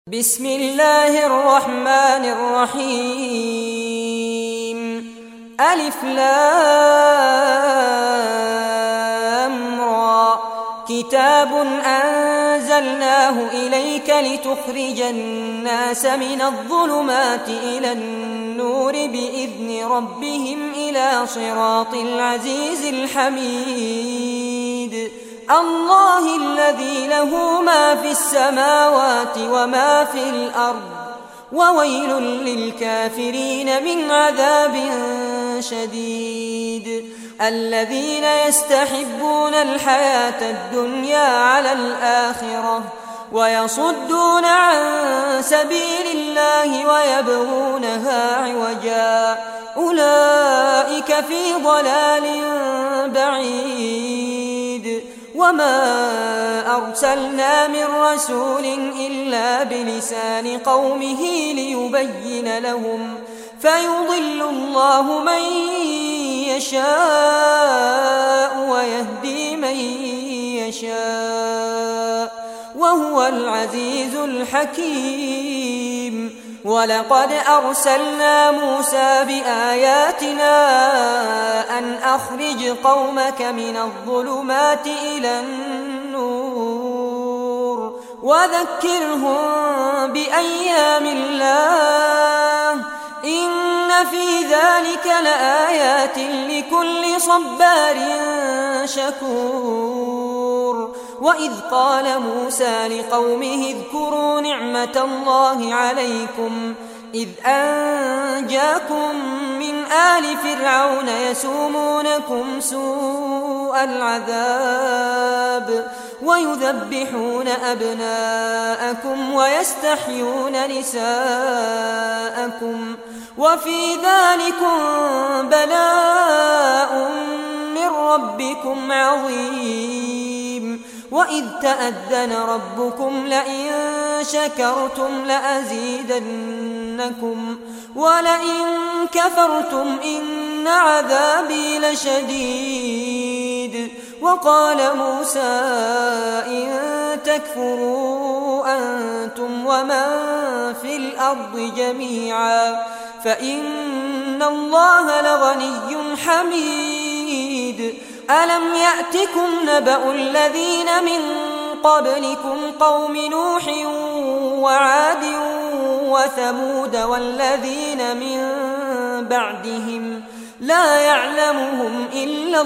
بسم الله الرحمن الرحيم ألف لام را كتاب أنزلناه إليك لتخرج الناس من الظلمات إلى النور بإذن ربهم إلى صراط العزيز الحميد الله الذي له ما في السماوات وما في الأرض وويل للكافرين من عذاب شديد الذين يستحبون الحياة الدنيا على الآخرة ويصدون عن سبيل الله ويبغونها عوجا أولئك في ضلال بعيد وما أرسلنا من رسول إلا بلسان قومه ليبين لهم فيضل الله من يشاء ويهدي من يشاء وهو العزيز الحكيم ولقد أرسلنا موسى بآياتنا أن أخرج قومك من الظلمات إلى النور وذكرهم بأيام الله إن في ذلك لآيات لكل صبار شكور وإذ قال موسى لقومه اذكروا نعمة الله عليكم إذ أنجاكم من آل فرعون يسومونكم سوء العذاب ويذبحون أبناءكم ويستحيون نساءكم وفي ذلكم بلاء من ربكم عظيم وإذ تأذن ربكم لئن شكرتم لأزيدنكم ولئن كفرتم إن عذابي لشديد وقال موسى إن تكفروا أنتم ومن في الأرض جميعا فإن الله لغني حميد ألم يأتكم نبأ الذين من قبلكم قوم نوح وعاد وثمود والذين من بعدهم لا يعلمهم إلا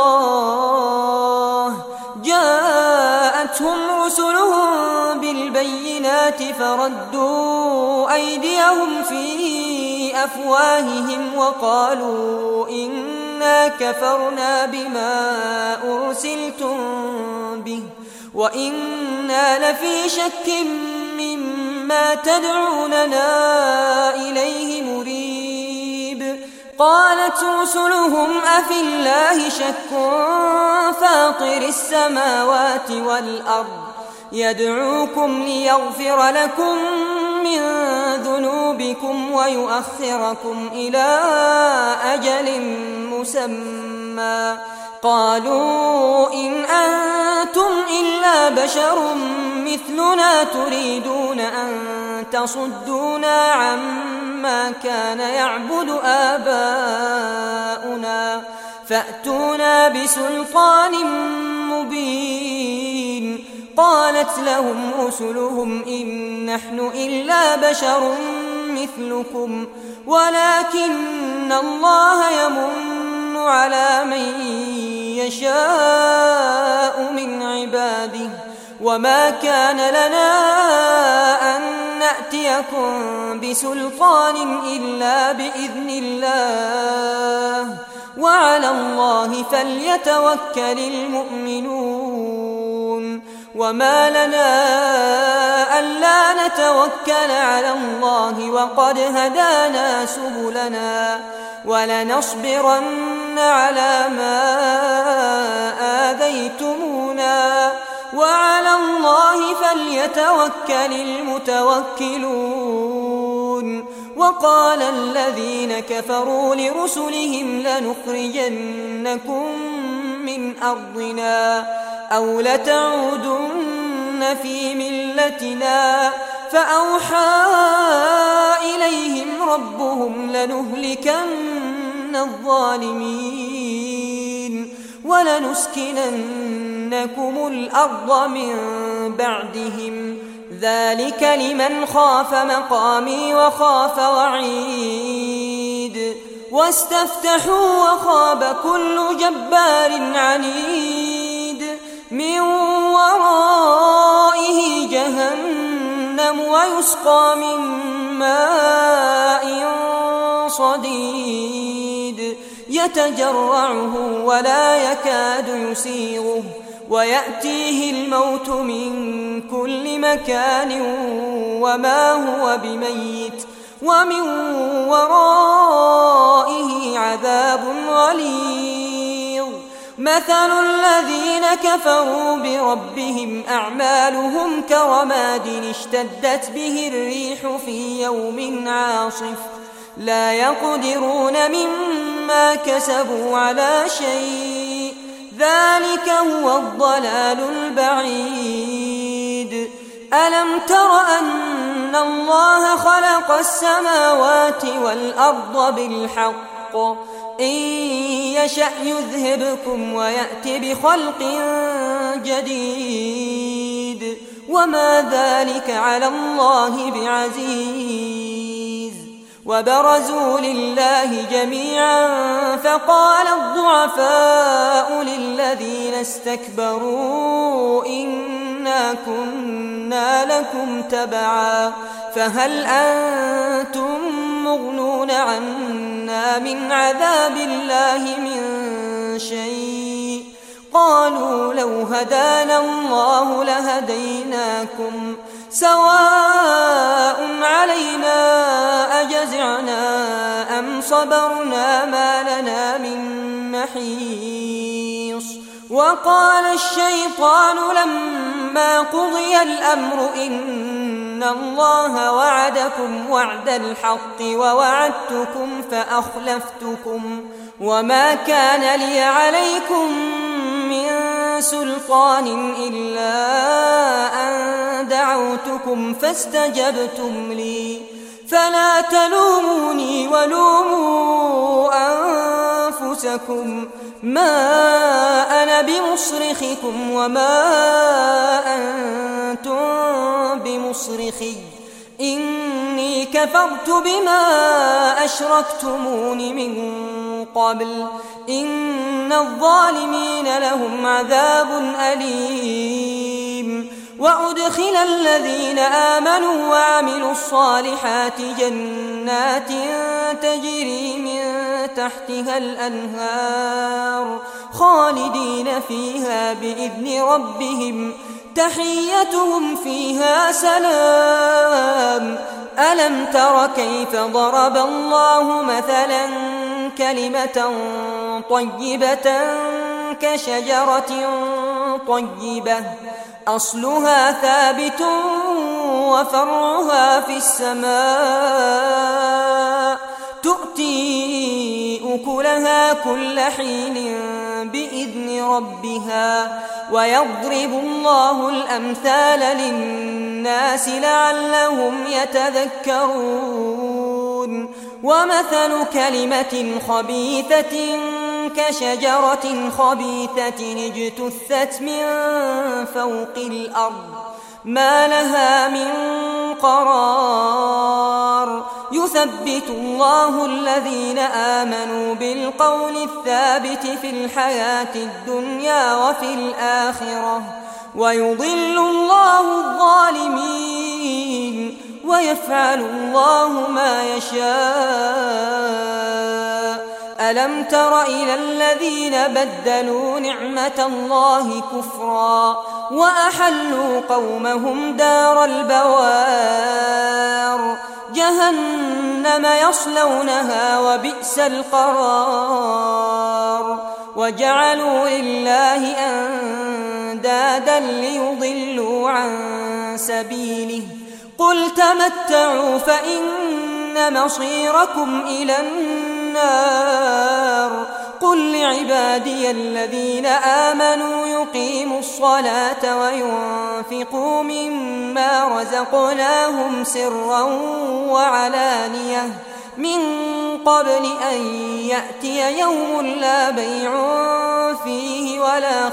الله جاءتهم رسلهم بالبينات فردوا أيديهم في أفواههم وقالوا إنا كفرنا بما أرسلتم به وإنا لفي شك مما تدعوننا إليه مريب قالت رسلهم أفي الله شك فاطر السماوات والأرض يدعوكم ليغفر لكم من ذنوبكم ويؤخركم إلى أجل مسمى قالوا إن أنتم إلا بشر مثلنا تريدون أن تصدونا عما كان يعبد آباؤنا فأتونا بسلطان مبين قالت لهم رسلهم إن نحن إلا بشر مثلكم ولكن الله يمن على من يشاء من عباده وما كان لنا أن نأتيكم بسلطان إلا بإذن الله وعلى الله فليتوكل المؤمنون وما لنا ألا نتوكل على الله وقد هدانا سبلنا ولنصبرن على ما آذيتمونا وعلى الله فليتوكل المتوكلون وقال الذين كفروا لرسلهم لنخرجنكم من أرضنا أو لتعودن في ملتنا فأوحى إليهم ربهم لنهلكن الظالمين ولنسكننكم الأرض من بعدهم ذلك لمن خاف مقامي وخاف وعيد واستفتحوا وخاب كل جبار عنيد من ورائه جهنم ويسقى من ماء صديد يتجرعه ولا يكاد يسيغه ويأتيه الموت من كل مكان وما هو بميت ومن ورائه عذاب غليظ مثل الذين كفروا بربهم أعمالهم كرماد اشتدت به الريح في يوم عاصف لا يقدرون مما كسبوا على شيء ذلك هو الضلال البعيد ألم تر أن الله خلق السماوات والأرض بالحق إن يشأ يذهبكم ويأت بخلق جديد وما ذلك على الله بعزيز وبرزوا لله جميعا فقال الضعفاء للذين استكبروا إنا كنا لكم تبعا فهل أنتم مغنون عنا من عذاب الله من شيء قالوا لو هدانا الله لهديناكم سواء علينا أجزعنا أم صبرنا ما لنا من محيص وقال الشيطان لما قضي الأمر إن الله وعدكم وعد الحق ووعدتكم فأخلفتكم وما كان لي عليكم من سلطان إلا أن دعوتكم فاستجبتم لي فلا تلوموني ولوموا أنفسكم ما أنا بمصرخكم وما أنتم بمصرخي إني كفرت بما أشركتمون من قبل إن الظالمين لهم عذاب أليم وأدخل الذين آمنوا وعملوا الصالحات جنات تجري من تحتها الأنهار خالدين فيها بإذن ربهم تحيتهم فيها سلام ألم تر كيف ضرب الله مثلا كلمة طيبة كشجرة طيبة أصلها ثابت وفرعها في السماء تؤتي أكلها كل حين بإذن ربها ويضرب الله الأمثال للناس لعلهم يتذكرون ومثل كلمة خبيثة كشجرة خبيثة اجتثت من فوق الأرض ما لها من قرار يثبت الله الذين آمنوا بالقول الثابت في الحياة الدنيا وفي الآخرة ويضل الله الظالمين ويفعل الله ما يشاء ألم تر إلى الذين بدلوا نعمة الله كفرا وأحلوا قومهم دار البوار جهنم يصلونها وبئس القرار وجعلوا لله أندادا ليضلوا عن سبيله قل تمتعوا فإن مصيركم إلى النار قل لعبادي الذين آمنوا يقيموا الصلاة وينفقوا مما رزقناهم سرا وعلانية من قبل أن يأتي يوم لا بيع فيه ولا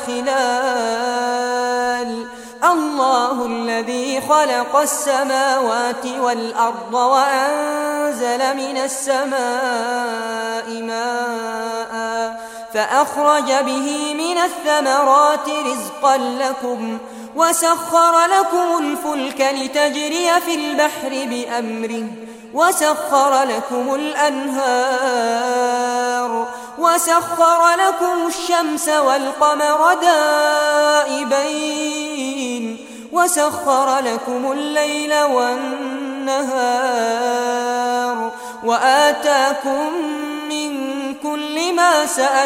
خلال الله الذي خلق السماوات والأرض وأنزل من السماء ماء فأخرج به من الثمرات رزقا لكم وسخر لكم الفلك لتجري في البحر بأمره وسخر لكم الأنهار وسخر لكم الشمس والقمر دائبين وسخر لكم الليل والنهار وآتاكم من كل ما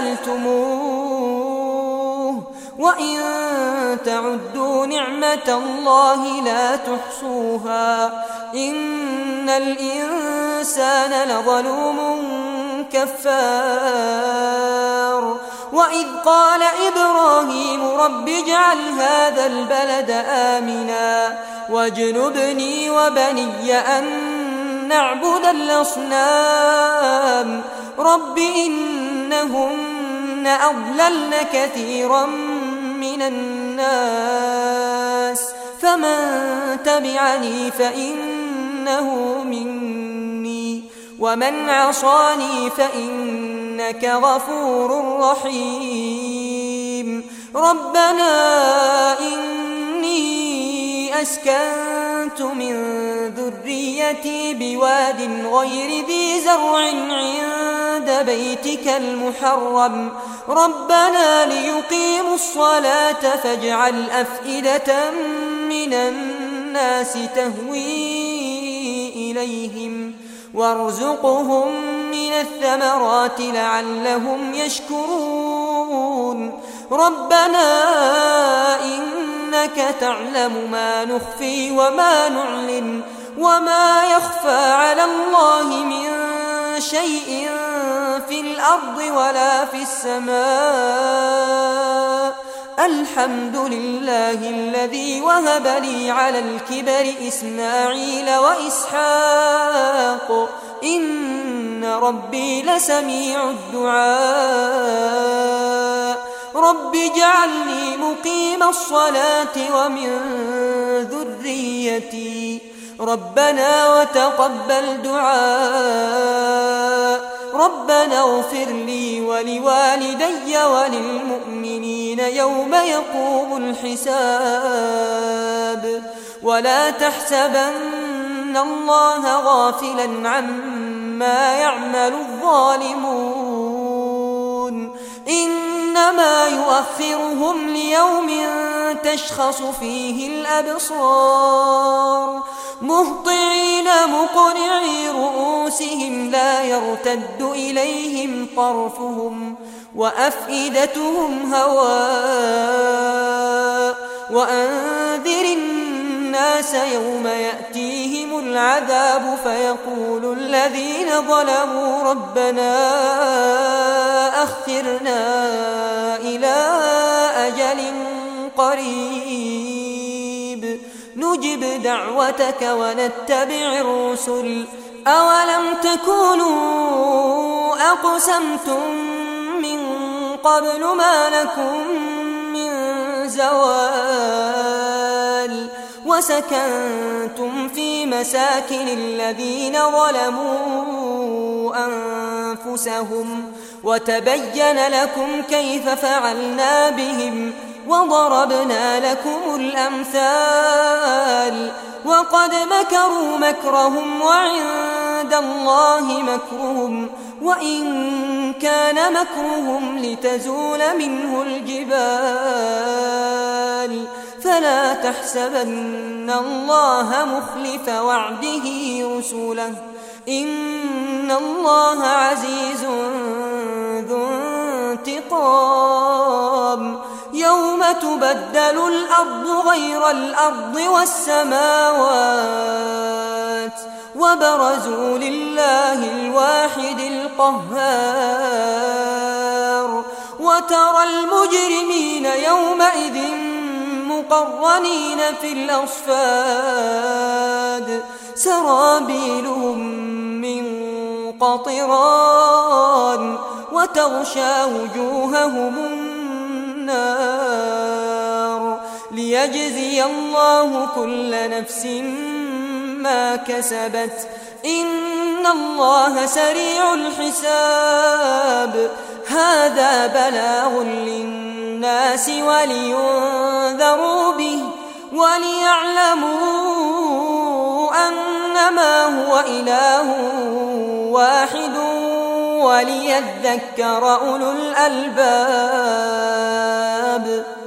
سألتموه وإن تعدوا نعمة الله لا تحصوها إن الإنسان لظلوم كفار وإذ قال إبراهيم رب اجعل هذا البلد آمنا واجنبني وبني أن نعبد الأصنام رب إنهن أضللن كثيرا من الناس فمن تبعني فإنه مني ومن عصاني فإنك غفور رحيم ربنا إني أسكنت من ذريتي بواد غير ذي زرع عند بيتك المحرم ربنا ليقيموا الصلاة فاجعل أفئدة من الناس تهوي إليهم وارزقهم من الثمرات لعلهم يشكرون ربنا إنك تعلم ما نخفي وما نعلن وما يخفى على الله من شيء في الأرض ولا في السماء الحمد لله الذي وهب لي على الكبر إسماعيل وإسحاق إن ربي لسميع الدعاء رب اجعلني مقيم الصلاة ومن ذريتي ربنا وتقبل دعاء ربنا اغفر لي ولوالدي وللمؤمنين يوم يقوم الحساب ولا تحسبن الله غافلا عما يعمل الظالمون إنما يؤخرهم ليوم تشخص فيه الأبصار مهطعين مقنعي رؤوسهم لا يرتد إليهم طرفهم وأفئدتهم هواء وأنذر الناس يوم يأتيهم العذاب فيقول الذين ظلموا ربنا أخرنا إلى أجل قريب نجب دعوتك ونتبع الرسل أولم تكونوا أقسمتم من قبل ما لكم من زوال وسكنتم في مساكن الذين ظلموا أنفسهم وتبين لكم كيف فعلنا بهم وضربنا لكم الأمثال وقد مكروا مكرهم وعند الله مكرهم وإن كان مكرهم لتزول منه الجبال فلا تحسبن الله مخلف وعده رسله إن الله عزيز ذو انتقام يوم تبدل الأرض غير الأرض والسماوات وبرزوا لله الواحد القهار وترى المجرمين يومئذ مقرنين في الأصفاد سرابيلهم من قطران وتغشى وجوههم النار ليجزي الله كل نفس ما كسبت إن الله سريع الحساب هذا بلاغ للناس ولينذروا به وليعلموا أنما هو إله واحد وليذكر أولو الألباب